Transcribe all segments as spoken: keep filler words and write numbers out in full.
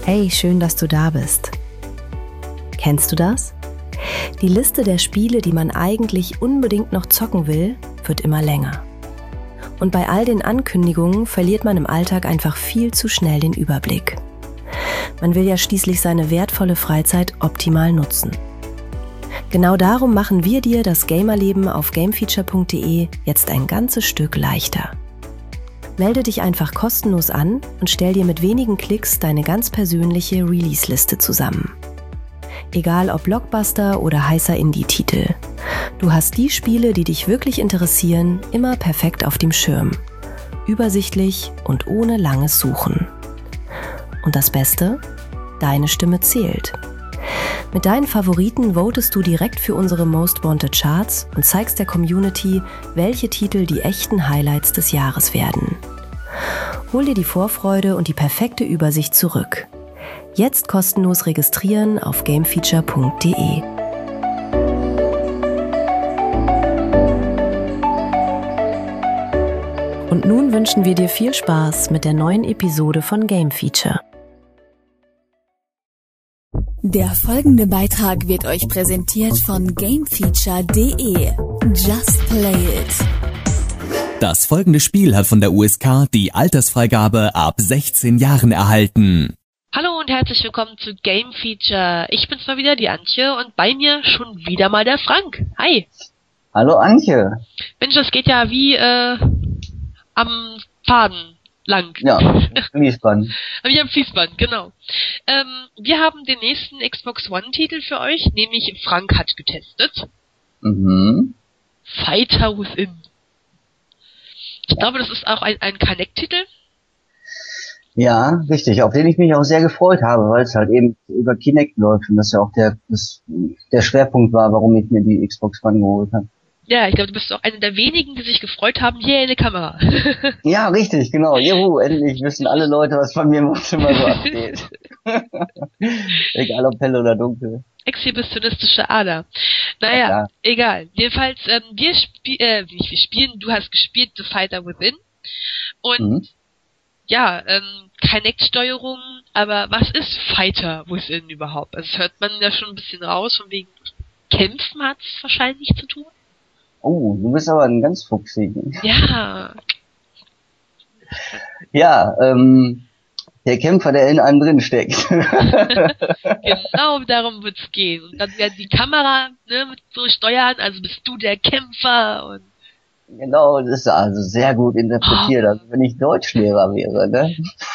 Hey, schön, dass du da bist. Kennst du das? Die Liste der Spiele, die man eigentlich unbedingt noch zocken will, wird immer länger. Und bei all den Ankündigungen verliert man im Alltag einfach viel zu schnell den Überblick. Man will ja schließlich seine wertvolle Freizeit optimal nutzen. Genau darum machen wir dir das Gamerleben auf gamefeature punkt de jetzt ein ganzes Stück leichter. Melde dich einfach kostenlos an und stell dir mit wenigen Klicks deine ganz persönliche Release-Liste zusammen. Egal ob Blockbuster oder heißer Indie-Titel. Du hast die Spiele, die dich wirklich interessieren, immer perfekt auf dem Schirm. Übersichtlich und ohne langes Suchen. Und das Beste? Deine Stimme zählt. Mit deinen Favoriten votest du direkt für unsere Most Wanted Charts und zeigst der Community, welche Titel die echten Highlights des Jahres werden. Hol dir die Vorfreude und die perfekte Übersicht zurück. Jetzt kostenlos registrieren auf gamefeature punkt de. Und nun wünschen wir dir viel Spaß mit der neuen Episode von Game Feature. Der folgende Beitrag wird euch präsentiert von gamefeature punkt de. Just play it. Das folgende Spiel hat von der U S K die Altersfreigabe ab sechzehn Jahren erhalten. Hallo und herzlich willkommen zu Game Feature. Ich bin's mal wieder, die Antje, und bei mir schon wieder mal der Frank. Hi. Hallo Antje. Mensch, das geht ja wie äh, am Faden lang. Ja, Fließband. Wie am Fließband, genau. Ähm, wir haben den nächsten Xbox One-Titel für euch, nämlich Frank hat getestet. Mhm. Fighter Within. Ich glaube, das ist auch ein, ein Kinect-Titel. Ja, richtig, auf den ich mich auch sehr gefreut habe, weil es halt eben über Kinect läuft und das ja auch der das, der Schwerpunkt war, warum ich mir die Xbox One geholt habe. Ja, ich glaube, du bist auch einer der wenigen, die sich gefreut haben, hier in der Kamera. Ja, richtig, genau. Juhu, endlich wissen alle Leute, was von mir im Wohnzimmer so abgeht. Egal ob hell oder dunkel. Exhibitionistische Ader. Naja, ja, egal. Jedenfalls, ähm, wir, spie äh, wir spielen, du hast gespielt The Fighter Within. Und mhm. ja, ähm, Kinect-Steuerung, aber was ist Fighter Within überhaupt? Also das hört man ja schon ein bisschen raus, von wegen Kämpfen hat es wahrscheinlich zu tun. Oh, du bist aber ein ganz Fuchsiger. Ja. Ja, ähm, der Kämpfer, der in einem drin steckt. Genau darum wird's gehen. Und dann werden die Kamera ne, mit so steuern, also bist du der Kämpfer und genau, das ist also sehr gut interpretiert, oh. Also wenn ich Deutschlehrer wäre, ne?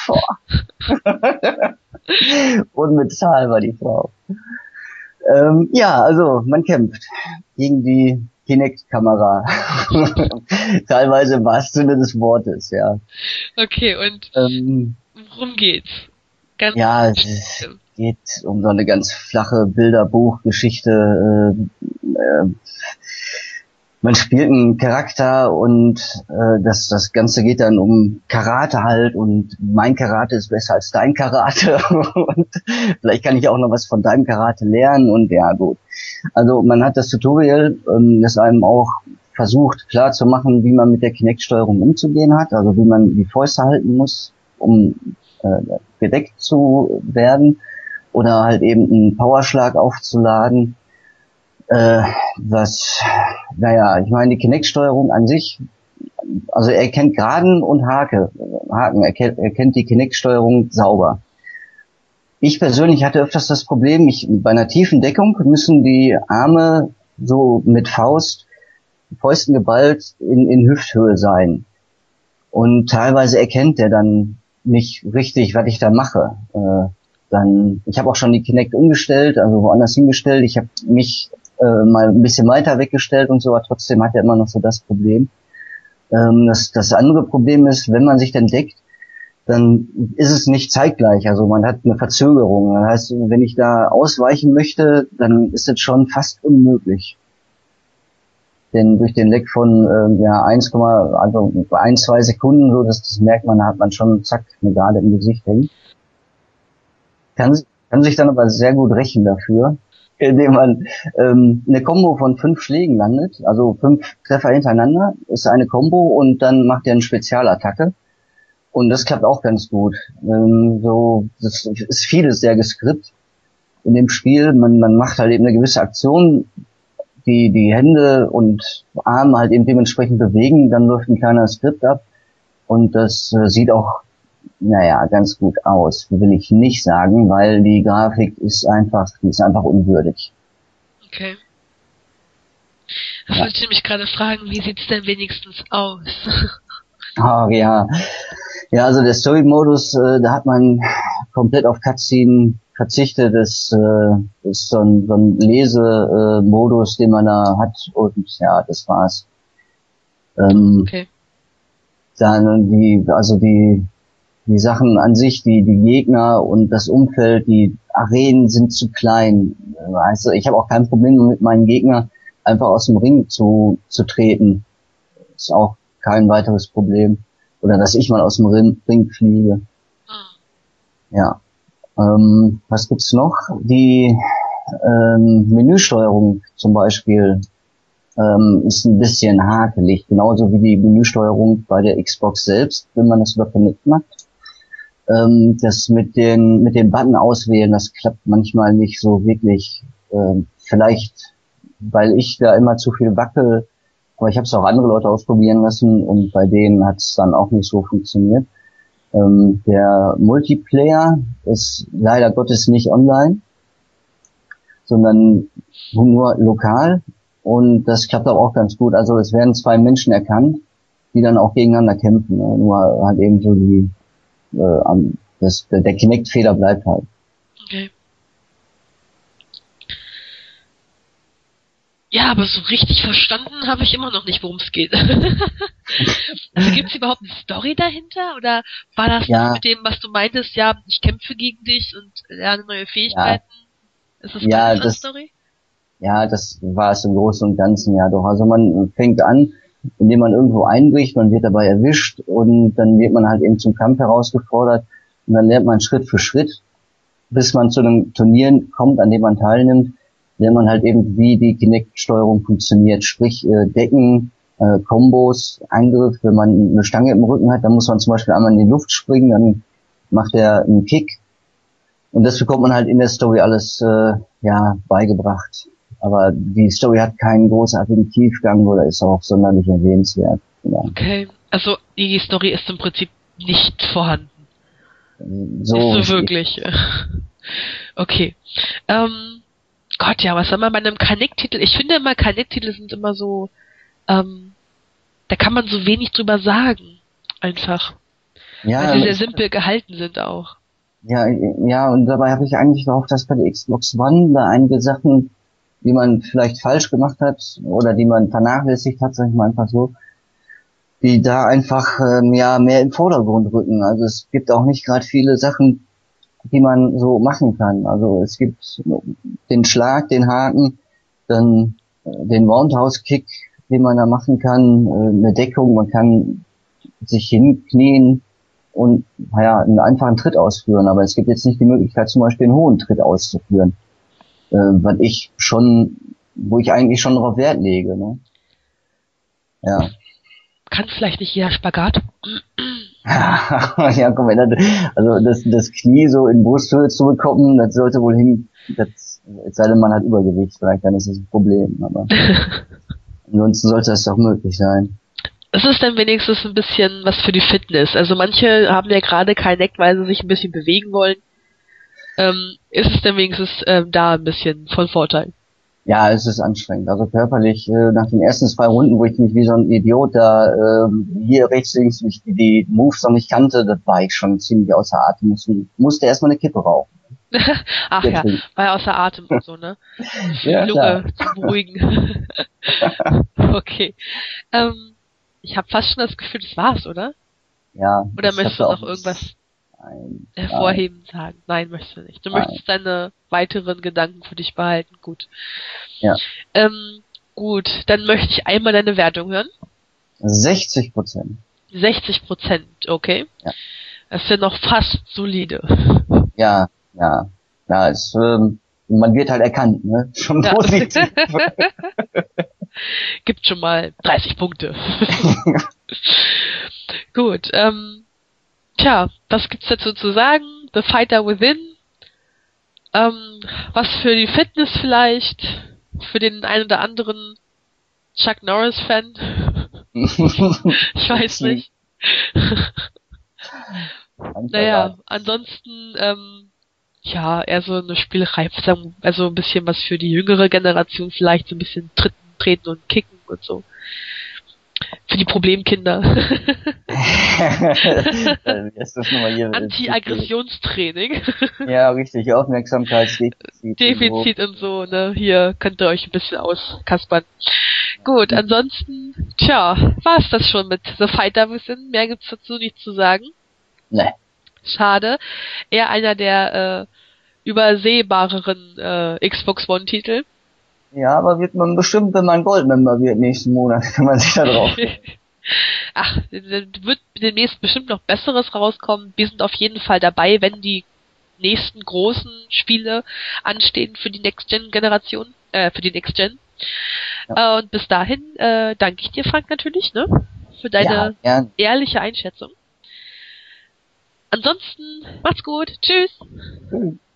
Unbezahlbar die Frau. Ähm, ja, also man kämpft gegen die Kinect-Kamera. Teilweise im wahrsten Sinne des Wortes, ja. Okay, und ähm, worum geht's? Ganz ja, es geht um so eine ganz flache Bilderbuchgeschichte. Äh, äh, man spielt einen Charakter und äh, das das Ganze geht dann um Karate halt und mein Karate ist besser als dein Karate und vielleicht kann ich auch noch was von deinem Karate lernen und ja gut. Also man hat das Tutorial, ähm, das einem auch versucht klar zu machen, wie man mit der Kinect-Steuerung umzugehen hat, also wie man die Fäuste halten muss, um äh, gedeckt zu werden oder halt eben einen Powerschlag aufzuladen. Äh, was, naja, ich meine, die Kinect-Steuerung an sich, also er kennt Geraden und Hake, Haken, er kennt, er kennt die Kinect-Steuerung sauber. Ich persönlich hatte öfters das Problem, ich, bei einer tiefen Deckung müssen die Arme so mit Faust, Fäusten geballt in, in Hüfthöhe sein. Und teilweise erkennt er dann nicht richtig, was ich da mache. Äh, dann, ich habe auch schon die Kinect umgestellt, also woanders hingestellt. Ich habe mich äh, mal ein bisschen weiter weggestellt und so, aber trotzdem hat er immer noch so das Problem. Ähm, das, das andere Problem ist, wenn man sich dann deckt, dann ist es nicht zeitgleich, also man hat eine Verzögerung. Das heißt, wenn ich da ausweichen möchte, dann ist es schon fast unmöglich. Denn durch den Leck von äh, ja eins, also ein, zwei Sekunden, so das, das merkt man, da hat man schon zack eine Garde im Gesicht hängen. Kann, kann sich dann aber sehr gut rächen dafür, indem man ähm, eine Combo von fünf Schlägen landet, also fünf Treffer hintereinander, ist eine Combo und dann macht er eine Spezialattacke. Und das klappt auch ganz gut. Ähm, so, das ist vieles sehr geskriptet in dem Spiel. Man, man macht halt eben eine gewisse Aktion, die, die Hände und Arme halt eben dementsprechend bewegen, dann läuft ein kleiner Skript ab. Und das äh, sieht auch, naja, ganz gut aus, will ich nicht sagen, weil die Grafik ist einfach, die ist einfach unwürdig. Okay. Ich wollte ja. mich gerade fragen, wie sieht's denn wenigstens aus? Oh, ja. Ja, also der Story-Modus, äh, da hat man komplett auf Cutscene verzichtet. Das äh, ist so ein, so ein Lesemodus, den man da hat. Und ja, das war's. Ähm, okay. Dann die, also die, die Sachen an sich, die, die Gegner und das Umfeld, die Arenen sind zu klein. Also ich habe auch kein Problem mit meinen Gegnern einfach aus dem Ring zu, zu treten. Ist auch kein weiteres Problem. Oder dass ich mal aus dem Ring, Ring fliege. Oh. Ja. Ähm, was gibt's noch? Die ähm, Menüsteuerung zum Beispiel ähm, ist ein bisschen hakelig. Genauso wie die Menüsteuerung bei der Xbox selbst, wenn man das über Kinect macht. Ähm, das mit den mit dem Button auswählen, das klappt manchmal nicht so wirklich. Ähm, vielleicht, weil ich da immer zu viel wackel. Aber ich habe es auch andere Leute ausprobieren lassen und bei denen hat es dann auch nicht so funktioniert. Ähm, der Multiplayer ist leider Gottes nicht online, sondern nur lokal und das klappt aber auch ganz gut. Also es werden zwei Menschen erkannt, die dann auch gegeneinander kämpfen. Ne? Nur halt eben so die, äh, das, der Kinect-Fehler bleibt halt. Okay. Ja, aber so richtig verstanden habe ich immer noch nicht, worum es geht. Also gibt es überhaupt eine Story dahinter? Oder war das ja. mit dem, was du meintest, ja, ich kämpfe gegen dich und lerne neue Fähigkeiten? Ja. Ist das ja, eine das, Story? Ja, das war es im Großen und Ganzen, ja doch. Also man fängt an, indem man irgendwo einbricht, man wird dabei erwischt und dann wird man halt eben zum Kampf herausgefordert und dann lernt man Schritt für Schritt, bis man zu einem Turnier kommt, an dem man teilnimmt, lernt man halt eben, wie die Kinect-Steuerung funktioniert, sprich äh, Decken, äh, Kombos, Angriff. Wenn man eine Stange im Rücken hat, dann muss man zum Beispiel einmal in die Luft springen, dann macht er einen Kick und das bekommt man halt in der Story alles äh, ja beigebracht. Aber die Story hat keinen großartigen Tiefgang oder ist auch sonderlich erwähnenswert. Ja. Okay, also die Story ist im Prinzip nicht vorhanden. So nicht so wirklich. Okay. Ähm, Gott, ja, was soll man bei einem Kinect-Titel? Ich finde immer, Kinect-Titel sind immer so, ähm, da kann man so wenig drüber sagen. Einfach. Ja, weil sie sehr simpel gehalten sind auch. Ja, ja, und dabei habe ich eigentlich gehofft, dass bei der Xbox One da einige Sachen, die man vielleicht falsch gemacht hat oder die man vernachlässigt hat, sag ich mal einfach so, die da einfach ähm, ja mehr im Vordergrund rücken. Also es gibt auch nicht gerade viele Sachen, die man so machen kann. Also es gibt den Schlag, den Haken, dann äh, den Roundhouse-Kick, den man da machen kann, äh, eine Deckung, man kann sich hinknien und naja, einen einfachen Tritt ausführen. Aber es gibt jetzt nicht die Möglichkeit, zum Beispiel einen hohen Tritt auszuführen. Äh, weil ich schon, wo ich eigentlich schon darauf Wert lege, ne? Ja. Kann vielleicht nicht jeder Spagat? Ja, komm, also das, das Knie so in Brusthöhe zu bekommen, das sollte wohl hin, das, es sei denn, man hat Übergewicht, vielleicht, dann ist das ein Problem, aber ansonsten sollte das doch möglich sein. Es ist dann wenigstens ein bisschen was für die Fitness. Also manche haben ja gerade Kinect, weil sie sich ein bisschen bewegen wollen. Ähm, ist es dann wenigstens ähm, da ein bisschen von Vorteil? Ja, es ist anstrengend. Also körperlich, äh, nach den ersten zwei Runden, wo ich mich wie so ein Idiot da äh, hier rechts, links ich die Moves noch nicht kannte, das war ich schon ziemlich außer Atem. Musste, musste erstmal eine Kippe rauchen. Ach ja, war ja außer Atem und so, ne? Für ja, die Lunge zu beruhigen. Okay. Ähm, ich habe fast schon das Gefühl, das war's, oder? Ja. Oder möchtest du noch auch irgendwas Nein, hervorheben nein. sagen? Nein, möchtest du nicht. Du nein. möchtest deine weiteren Gedanken für dich behalten. Gut. Ja. Ähm, gut, dann möchte ich einmal deine Wertung hören. sechzig Prozent. sechzig Prozent, okay. Ja. Das ist ja noch fast solide. Ja, ja. Ja, es, ähm, man wird halt erkannt, ne? Schon ja. positiv. Gibt schon mal dreißig Punkte. Gut, ähm, tja, was gibt's dazu zu sagen? The Fighter Within. Ähm, was für die Fitness vielleicht, für den einen oder anderen Chuck Norris-Fan. Ich weiß nicht. Naja, ansonsten, ähm, ja, eher so eine Spielerei, also ein bisschen was für die jüngere Generation vielleicht, so ein bisschen treten, treten und kicken und so. Für die Problemkinder. Anti-Aggressionstraining. Ja, richtig, Aufmerksamkeitsdefizit. Defizit und so, ne? Hier könnt ihr euch ein bisschen auskaspern. Gut, ansonsten, tja, war's das schon mit The Fighter Within. Mehr gibt's dazu nicht zu sagen. Nee. Schade. Eher einer der äh, übersehbareren äh, Xbox One-Titel. Ja, aber wird man bestimmt, wenn man Goldmember wird nächsten Monat, kann man sich da drauf. Ach, wird demnächst bestimmt noch Besseres rauskommen. Wir sind auf jeden Fall dabei, wenn die nächsten großen Spiele anstehen für die Next-Gen-Generation, äh, für die Next-Gen. Ja. Äh, und bis dahin äh, danke ich dir, Frank, natürlich, ne, für deine ja, ehrliche Einschätzung. Ansonsten, macht's gut. Tschüss. Mhm.